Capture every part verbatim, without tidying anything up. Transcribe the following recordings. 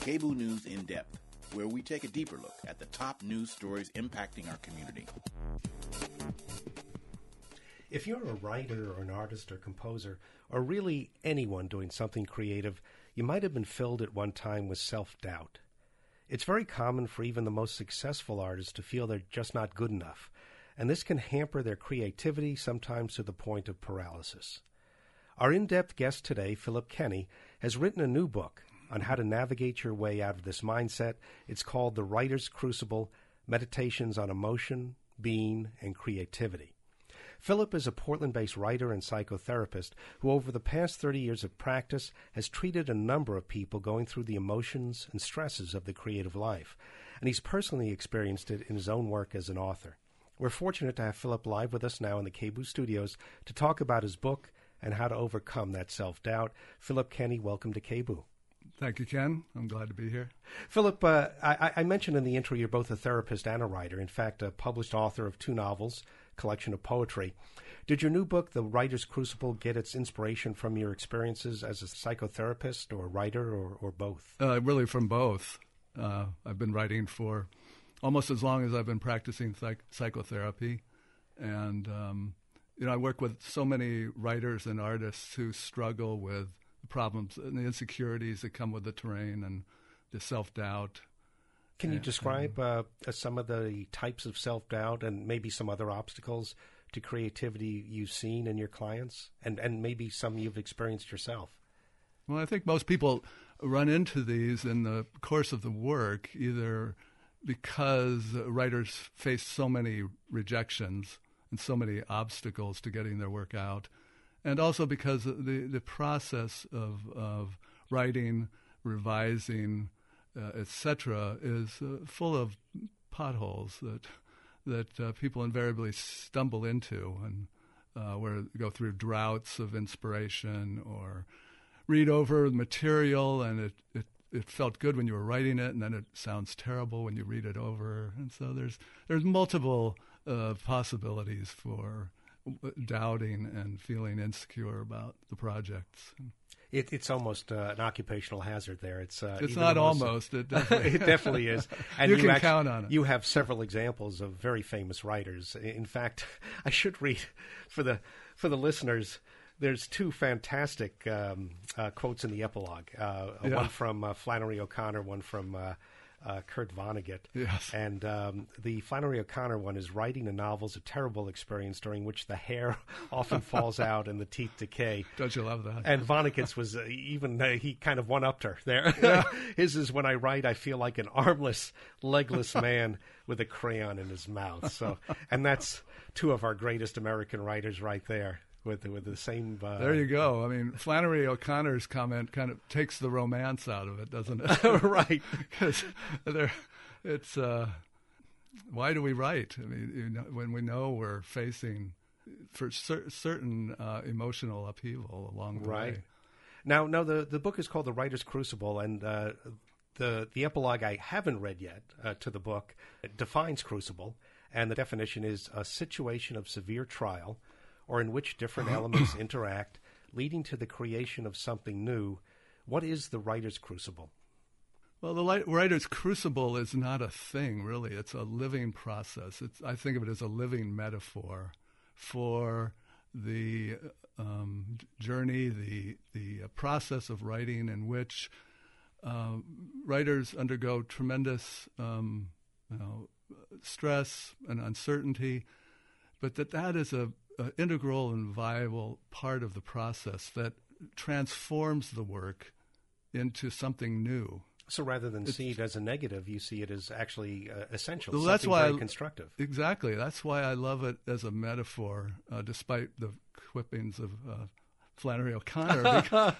KBOO News In Depth, where we take a deeper look at the top news stories impacting our community. If you're a writer or an artist or composer, or really anyone doing something creative, you might have been filled at one time with self-doubt. It's very common for even the most successful artists to feel they're just not good enough, and this can hamper their creativity, sometimes to the point of paralysis. Our in-depth guest today, Philip Kenny, has written a new book on how to navigate your way out of this mindset. It's called The Writer's Crucible, Meditations on Emotion, Being, and Creativity. Philip is a Portland-based writer and psychotherapist who over the past thirty years of practice has treated a number of people going through the emotions and stresses of the creative life, and he's personally experienced it in his own work as an author. We're fortunate to have Philip live with us now in the KBOO studios to talk about his book and how to overcome that self-doubt. Philip Kenny, welcome to KBOO. Thank you, Ken. I'm glad to be here. Philip, uh, I, I mentioned in the intro you're both a therapist and a writer. In fact, a published author of two novels, collection of poetry. Did your new book, The Writer's Crucible, get its inspiration from your experiences as a psychotherapist or writer or, or both? Uh, really from both. Uh, I've been writing for almost as long as I've been practicing psych- psychotherapy. And, um, you know, I work with so many writers and artists who struggle with the problems and the insecurities that come with the terrain and the self-doubt. Can you describe uh, some of the types of self-doubt and maybe some other obstacles to creativity you've seen in your clients and, and maybe some you've experienced yourself? Well, I think most people run into these in the course of the work, either because writers face so many rejections and so many obstacles to getting their work out, and also because the, the process of, of writing, revising, Uh, et cetera, is uh, full of potholes that that uh, people invariably stumble into, and uh, where they go through droughts of inspiration or read over material and it, it, it felt good when you were writing it, and then it sounds terrible when you read it over. And so there's there's multiple uh, possibilities for doubting and feeling insecure about the projects. It, it's almost uh, an occupational hazard there. It's uh, it's not almost. It definitely, it definitely is. And you, you can actually, count on it. You have several examples of very famous writers. In fact, I should read for the for the listeners. There's two fantastic um, uh, quotes in the epilogue. Uh, yeah. One from uh, Flannery O'Connor, one from uh, uh, Kurt Vonnegut. Yes. And um, the Flannery O'Connor one is writing a novel is a terrible experience during which the hair often falls out and the teeth decay. Don't you love that? And Vonnegut's was uh, even, uh, he kind of one-upped her there. Yeah. His is, when I write, I feel like an armless, legless man with a crayon in his mouth. So, and that's two of our greatest American writers right there. With the, with the same. Uh, there you go. I mean, Flannery O'Connor's comment kind of takes the romance out of it, doesn't it? Right. Because it's uh, why do we write? I mean, you know, when we know we're facing for cer- certain uh, emotional upheaval along the right. way. Now, now the the book is called The Writer's Crucible, and uh, the the epilogue I haven't read yet uh, to the book it defines crucible, and the definition is a situation of severe trial, or in which different elements interact, leading to the creation of something new. What is the writer's crucible? Well, the light, writer's crucible is not a thing, really. It's a living process. It's, I think of it as a living metaphor for the um, journey, the the uh, process of writing in which uh, writers undergo tremendous um, you know, stress and uncertainty, but that that is a Uh, integral and viable part of the process that transforms the work into something new. So rather than it's, see it as a negative, you see it as actually uh, essential, well, something that's why very I, constructive. Exactly. That's why I love it as a metaphor, uh, despite the quippings of uh, Flannery O'Connor, because,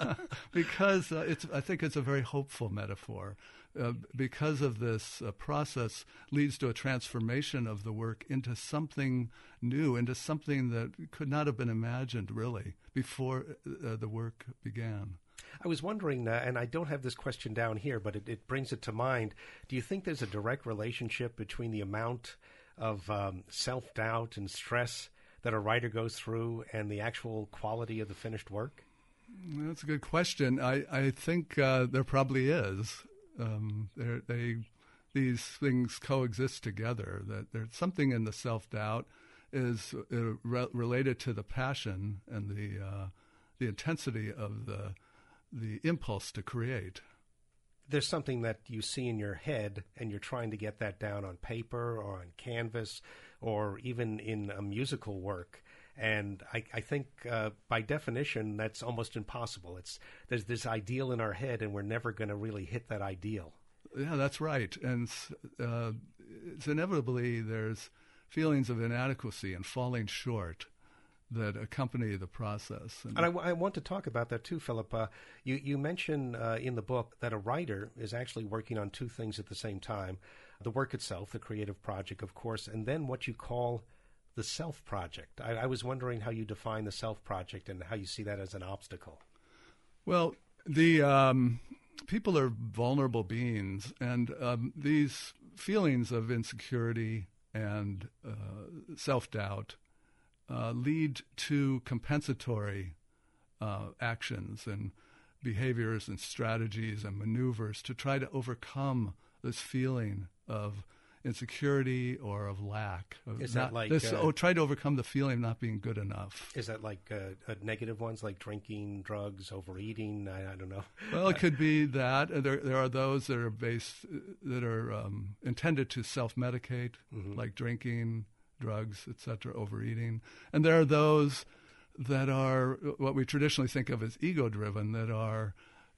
because uh, it's. I think it's a very hopeful metaphor. Uh, because of this uh, process leads to a transformation of the work into something new, into something that could not have been imagined, really, before uh, the work began. I was wondering, uh, and I don't have this question down here, but it, it brings it to mind, do you think there's a direct relationship between the amount of um, self-doubt and stress that a writer goes through and the actual quality of the finished work? That's a good question. I, I think uh, there probably is. Um, they these things coexist together. That there's something in the self-doubt is uh, re- related to the passion and the uh, the intensity of the the impulse to create. There's something that you see in your head, and you're trying to get that down on paper or on canvas or even in a musical work. And I, I think uh, by definition, that's almost impossible. It's there's this ideal in our head, and we're never going to really hit that ideal. Yeah, that's right. And uh, it's inevitably there's feelings of inadequacy and falling short that accompany the process. And, and I, w- I want to talk about that too, Philip. Uh, you, you mention uh, in the book that a writer is actually working on two things at the same time. The work itself, the creative project, of course, and then what you call the self project. I, I was wondering how you define the self project and how you see that as an obstacle. Well, the um, people are vulnerable beings, and um, these feelings of insecurity and uh, self-doubt uh, lead to compensatory uh, actions and behaviors and strategies and maneuvers to try to overcome this feeling of insecurity or of lack. Of is not, that like this, uh, oh, try to overcome the feeling of not being good enough? Is that like uh, uh, negative ones, like drinking, drugs, overeating? I, I don't know. Well, it could be that. There, there are those that are based that are um, intended to self-medicate, mm-hmm. like drinking, drugs, et cetera, overeating, and there are those that are what we traditionally think of as ego-driven, that are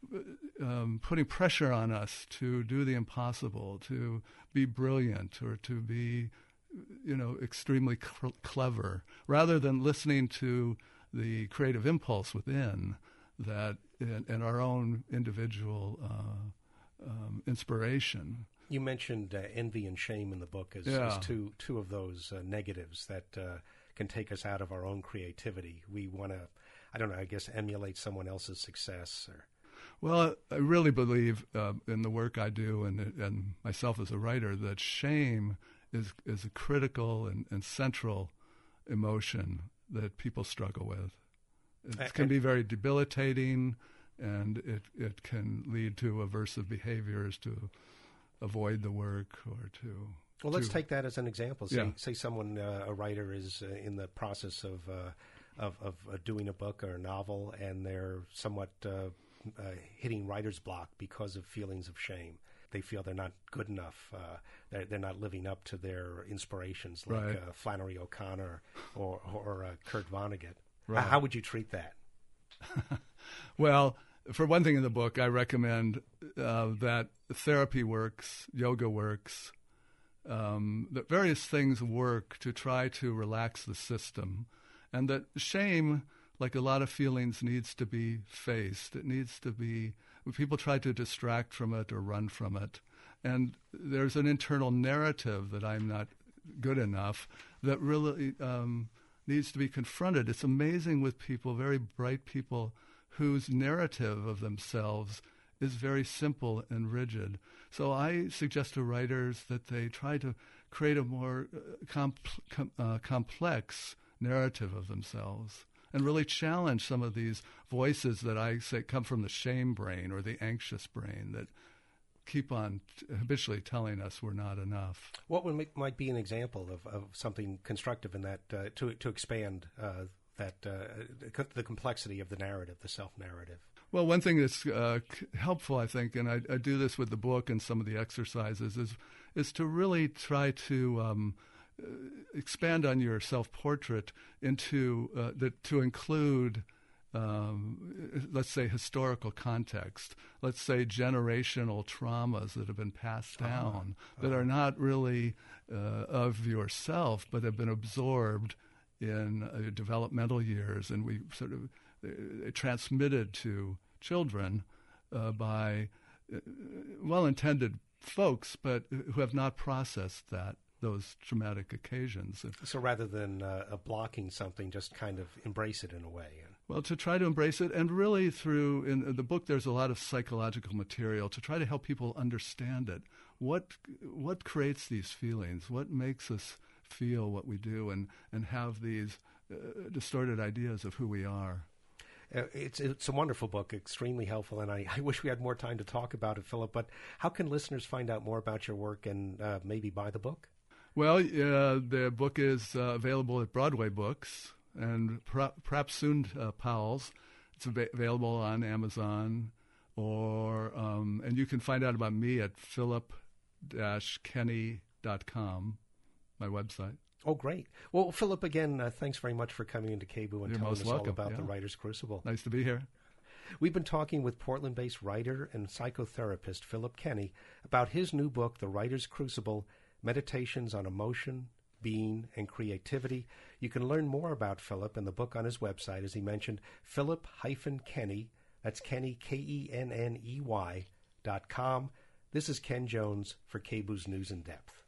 Um, putting pressure on us to do the impossible, to be brilliant or to be, you know, extremely cl- clever, rather than listening to the creative impulse within that and, and our own individual uh, um, inspiration. You mentioned uh, envy and shame in the book as, yeah. as two two of those uh, negatives that uh, can take us out of our own creativity. We want to, I don't know, I guess emulate someone else's success or. Well, I really believe uh, in the work I do and, and myself as a writer that shame is is a critical and, and central emotion that people struggle with. It can be very debilitating, and it, it can lead to aversive behaviors to avoid the work or to... Well, let's to, take that as an example. Say, yeah. say someone, uh, a writer, is uh, in the process of, uh, of, of uh, doing a book or a novel, and they're somewhat... Uh, Uh, hitting writer's block because of feelings of shame. They feel they're not good enough. Uh, they're, they're not living up to their inspirations, like right. uh, Flannery O'Connor or, or uh, Kurt Vonnegut. Right. How would you treat that? Well, for one thing in the book, I recommend uh, that therapy works, yoga works, um, that various things work to try to relax the system, and that shame, like a lot of feelings, needs to be faced. It needs to be, people try to distract from it or run from it. And there's an internal narrative that I'm not good enough that really um, needs to be confronted. It's amazing with people, very bright people, whose narrative of themselves is very simple and rigid. So I suggest to writers that they try to create a more uh, comp- com- uh, complex narrative of themselves, and really challenge some of these voices that I say come from the shame brain or the anxious brain that keep on t- habitually telling us we're not enough. What would make, might be an example of, of something constructive in that uh, to to expand uh, that uh, the complexity of the narrative, the self-narrative? Well, one thing that's uh, helpful, I think, and I, I do this with the book and some of the exercises, is is to really try to um, expand on your self-portrait into uh, the, to include, um, let's say, historical context. Let's say generational traumas that have been passed down uh-huh. that are not really uh, of yourself, but have been absorbed in uh, developmental years, and we sort of uh, transmitted to children uh, by uh, well-intended folks, but who have not processed that. Those traumatic occasions. So rather than uh, blocking something, just kind of embrace it in a way. Well, to try to embrace it, and really through, in the book there's a lot of psychological material to try to help people understand it. What what creates these feelings? What makes us feel what we do and, and have these uh, distorted ideas of who we are? Uh, it's it's a wonderful book, extremely helpful, and I, I wish we had more time to talk about it, Philip. But how can listeners find out more about your work and uh, maybe buy the book? Well, uh, the book is uh, available at Broadway Books and per- perhaps soon uh, Powell's. It's av- available on Amazon, or um, and you can find out about me at philip dash kenny dot com, my website. Oh, great. Well, Philip, again, uh, thanks very much for coming into K B O and You're telling most us welcome. all about Yeah. the Writer's Crucible. Nice to be here. We've been talking with Portland-based writer and psychotherapist Philip Kenny about his new book, The Writer's Crucible, Meditations on Emotion, Being, and Creativity. You can learn more about Philip and the book on his website, as he mentioned, philip dash kenny, that's Kenny, K E N N E Y, dot com. This is Ken Jones for K B O's News in Depth.